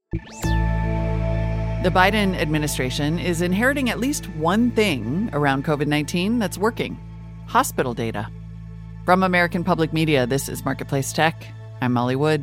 The Biden administration is inheriting at least one thing around COVID-19 that's working: hospital data. From American Public Media, this is Marketplace Tech. I'm Molly Wood.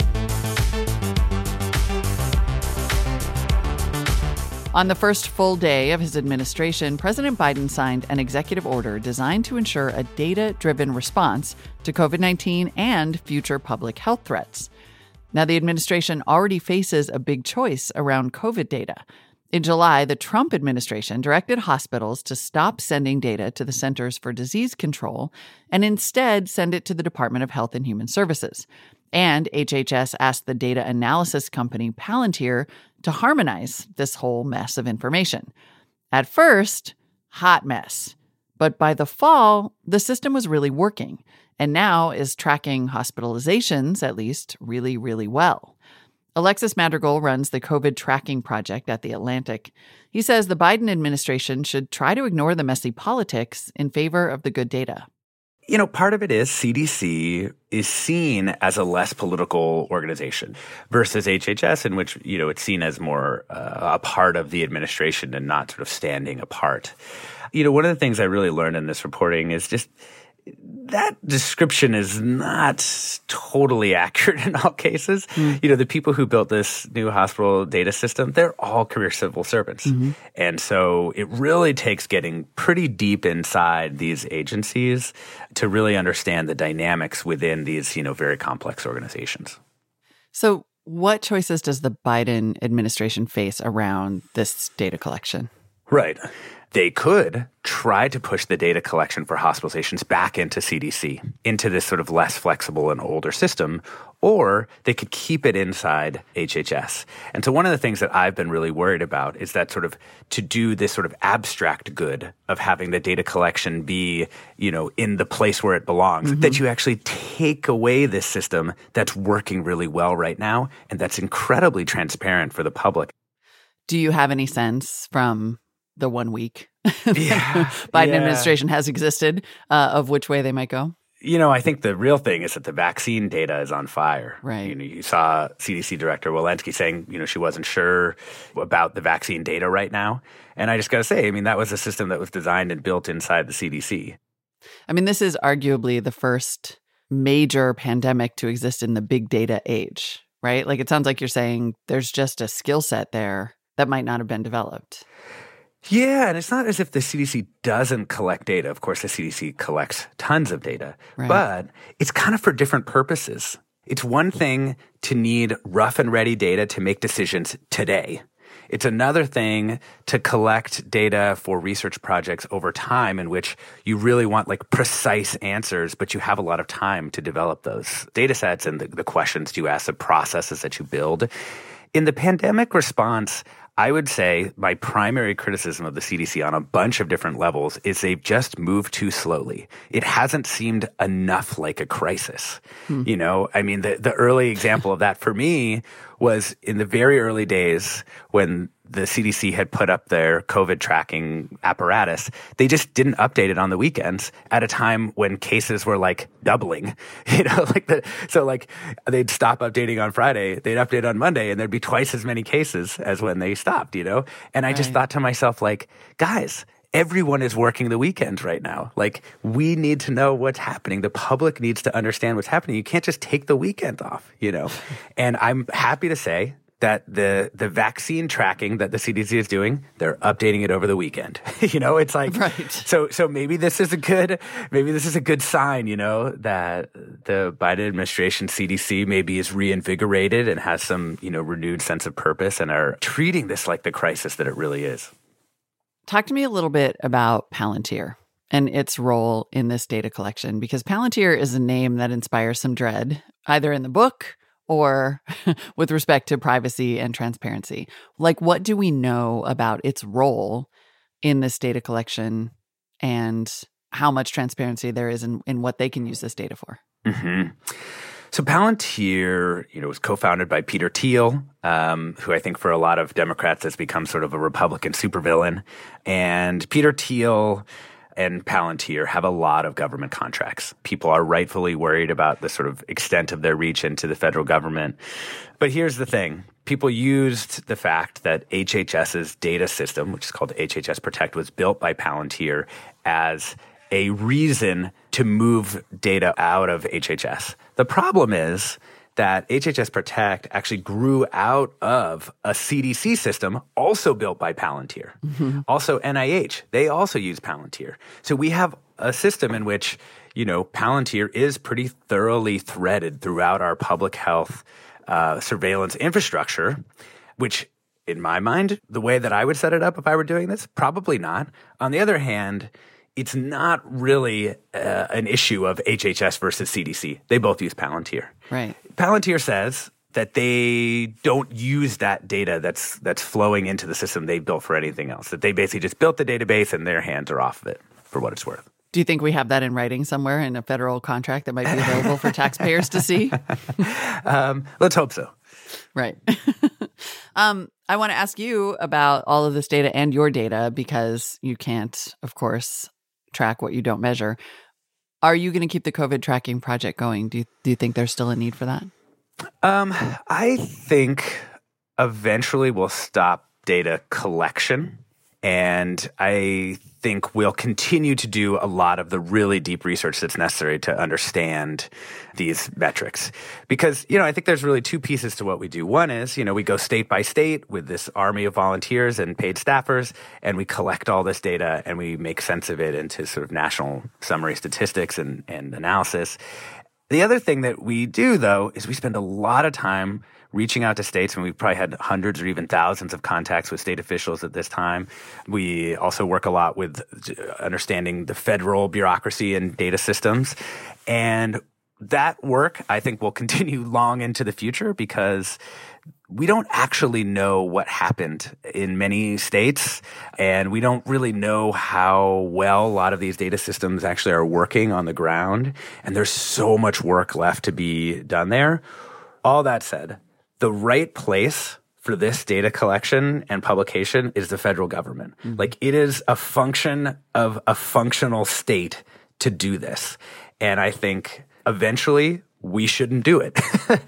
On the first full day of his administration, President Biden signed an executive order designed to ensure a data-driven response to COVID-19 and future public health threats. Now, the administration already faces a big choice around COVID data. In July, the Trump administration directed hospitals to stop sending data to the Centers for Disease Control and instead send it to the Department of Health and Human Services. And HHS asked the data analysis company Palantir to harmonize this whole mess of information. At first, hot mess. But by the fall, the system was really working, and now is tracking hospitalizations, at least, really, really well. Alexis Madrigal runs the COVID tracking project at The Atlantic. He says the Biden administration should try to ignore the messy politics in favor of the good data. You know, part of it is CDC is seen as a less political organization versus HHS, in which, you know, it's seen as more a part of the administration and not sort of standing apart. You know, one of the things I really learned in this reporting is just that description is not totally accurate in all cases. You know, the people who built this new hospital data system, they're all career civil servants. And so it really takes getting pretty deep inside these agencies to really understand the dynamics within these, you know, very complex organizations. So what choices does the Biden administration face around this data collection? Right. They could try to push the data collection for hospitalizations back into CDC, into this sort of less flexible and older system, or they could keep it inside HHS. And so one of the things that I've been really worried about is that sort of to do this sort of abstract good of having the data collection be, you know, in the place where it belongs, that you actually take away this system that's working really well right now and that's incredibly transparent for the public. Do you have any sense from the 1 week Biden administration has existed of which way they might go? You know, I think the real thing is that the vaccine data is on fire. Right. You know, you saw CDC Director Walensky saying, you know, she wasn't sure about the vaccine data right now. And I just got to say, I mean, that was a system that was designed and built inside the CDC. I mean, this is arguably the first major pandemic to exist in the big data age, right? Like, it sounds like you're saying there's just a skill set there that might not have been developed. Yeah, and it's not as if the CDC doesn't collect data. Of course, the CDC collects tons of data, but it's kind of for different purposes. It's one thing to need rough and ready data to make decisions today. It's another thing to collect data for research projects over time in which you really want like precise answers, but you have a lot of time to develop those data sets and the questions you ask, the processes that you build. In the pandemic response, I would say my primary criticism of the CDC on a bunch of different levels is they've just moved too slowly. It hasn't seemed enough like a crisis. You know, I mean, the early example of that for me was in the very early days when the CDC had put up their COVID tracking apparatus. They just didn't update it on the weekends at a time when cases were like doubling, you know, so they'd stop updating on Friday, they'd update on Monday, and there'd be twice as many cases as when they stopped, you know? And I just thought to myself, like, guys, everyone is working the weekends right now. Like, we need to know what's happening. The public needs to understand what's happening. You can't just take the weekend off, you know? And I'm happy to say that the vaccine tracking that the CDC is doing, they're updating it over the weekend. You know, it's like, so maybe this is a good sign, you know, that the Biden administration CDC maybe is reinvigorated and has some, you know, renewed sense of purpose and are treating this like the crisis that it really is. Talk to me a little bit about Palantir and its role in this data collection, because Palantir is a name that inspires some dread, either in the book or with respect to privacy and transparency. Like, what do we know about its role in this data collection and how much transparency there is in what they can use this data for? So Palantir, you know, was co-founded by Peter Thiel, who I think for a lot of Democrats has become sort of a Republican supervillain. And Peter Thiel and Palantir have a lot of government contracts. People are rightfully worried about the sort of extent of their reach into the federal government. But here's the thing. People used the fact that HHS's data system, which is called HHS Protect, was built by Palantir as a reason to move data out of HHS. The problem is that HHS Protect actually grew out of a CDC system also built by Palantir. Mm-hmm. Also NIH, they also use Palantir. So we have a system in which, Palantir is pretty thoroughly threaded throughout our public health surveillance infrastructure, which in my mind, the way that I would set it up if I were doing this, probably not. On the other hand, it's not really an issue of HHS versus CDC. They both use Palantir. Right. Palantir says that they don't use that data that's flowing into the system they built for anything else, that they basically just built the database and their hands are off of it for what it's worth. Do you think we have that in writing somewhere in a federal contract that might be available for taxpayers to see? Let's hope so. Right. I want to ask you about all of this data and your data because you can't, of course, track what you don't measure. Are you going to keep the COVID tracking project going? Do you think there's still a need for that? I think eventually we'll stop data collection. And I think we'll continue to do a lot of the really deep research that's necessary to understand these metrics. Because, I think there's really two pieces to what we do. One is, we go state by state with this army of volunteers and paid staffers, and we collect all this data and we make sense of it into sort of national summary statistics and analysis. The other thing that we do, though, is we spend a lot of time reaching out to states, and we've probably had hundreds or even thousands of contacts with state officials at this time. We also work a lot with understanding the federal bureaucracy and data systems. And that work, I think, will continue long into the future because we don't actually know what happened in many states, and we don't really know how well a lot of these data systems actually are working on the ground. And there's so much work left to be done there. All that said, the right place for this data collection and publication is the federal government. Mm-hmm. Like, it is a function of a functional state to do this. And I think eventually we shouldn't do it.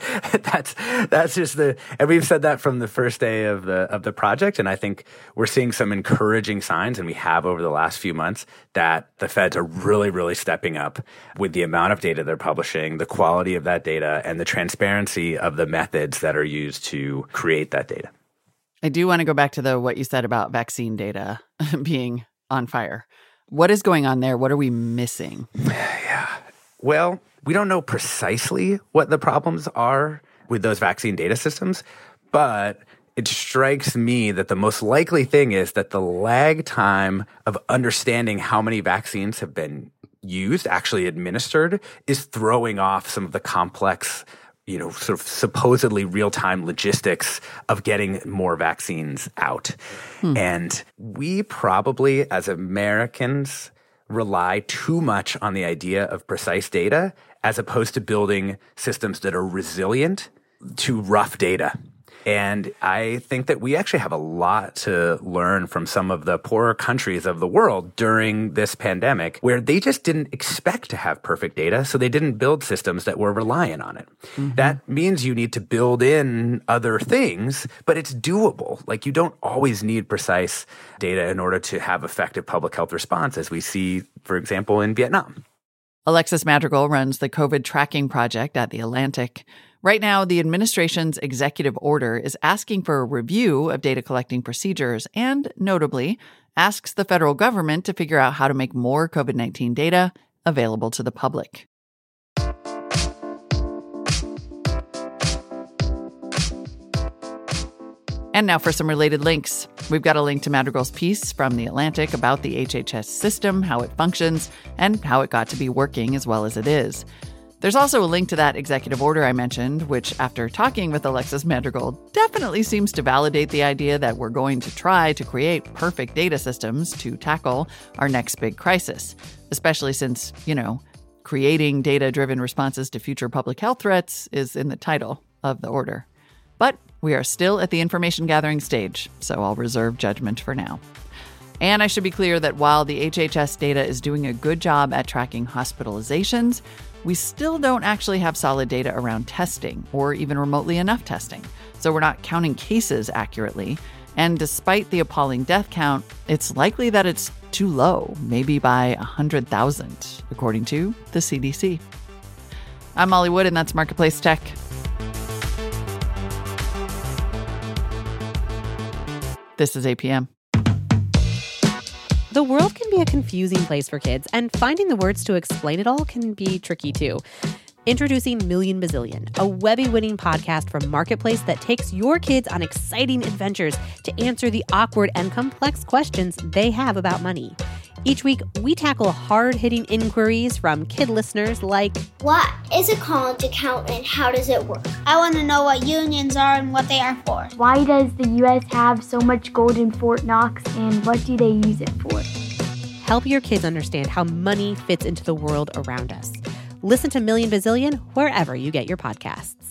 That's just and we've said that from the first day of the project. And I think we're seeing some encouraging signs, and we have over the last few months, that the feds are really, really stepping up with the amount of data they're publishing, the quality of that data, and the transparency of the methods that are used to create that data. I do want to go back to what you said about vaccine data being on fire. What is going on there? What are we missing? Yeah. Well, we don't know precisely what the problems are with those vaccine data systems, but it strikes me that the most likely thing is that the lag time of understanding how many vaccines have been used, actually administered, is throwing off some of the complex, sort of supposedly real-time logistics of getting more vaccines out. And we probably, as Americans, rely too much on the idea of precise data as opposed to building systems that are resilient to rough data. And I think that we actually have a lot to learn from some of the poorer countries of the world during this pandemic, where they just didn't expect to have perfect data, so they didn't build systems that were reliant on it. Mm-hmm. That means you need to build in other things, but it's doable. Like, you don't always need precise data in order to have effective public health response, as we see, for example, in Vietnam. Alexis Madrigal runs the COVID tracking project at The Atlantic. Right now, the administration's executive order is asking for a review of data collecting procedures and, notably, asks the federal government to figure out how to make more COVID-19 data available to the public. And now for some related links. We've got a link to Madrigal's piece from The Atlantic about the HHS system, how it functions, and how it got to be working as well as it is. There's also a link to that executive order I mentioned, which, after talking with Alexis Madrigal, definitely seems to validate the idea that we're going to try to create perfect data systems to tackle our next big crisis, especially since, creating data-driven responses to future public health threats is in the title of the order. But we are still at the information gathering stage, so I'll reserve judgment for now. And I should be clear that while the HHS data is doing a good job at tracking hospitalizations, we still don't actually have solid data around testing or even remotely enough testing. So we're not counting cases accurately. And despite the appalling death count, it's likely that it's too low, maybe by 100,000, according to the CDC. I'm Molly Wood, and that's Marketplace Tech. This is APM. The world can be a confusing place for kids, and finding the words to explain it all can be tricky too. Introducing Million Bazillion, a Webby-winning podcast from Marketplace that takes your kids on exciting adventures to answer the awkward and complex questions they have about money. Each week, we tackle hard-hitting inquiries from kid listeners like, what is a college account and how does it work? I want to know what unions are and what they are for. Why does the U.S. have so much gold in Fort Knox, and what do they use it for? Help your kids understand how money fits into the world around us. Listen to Million Bazillion wherever you get your podcasts.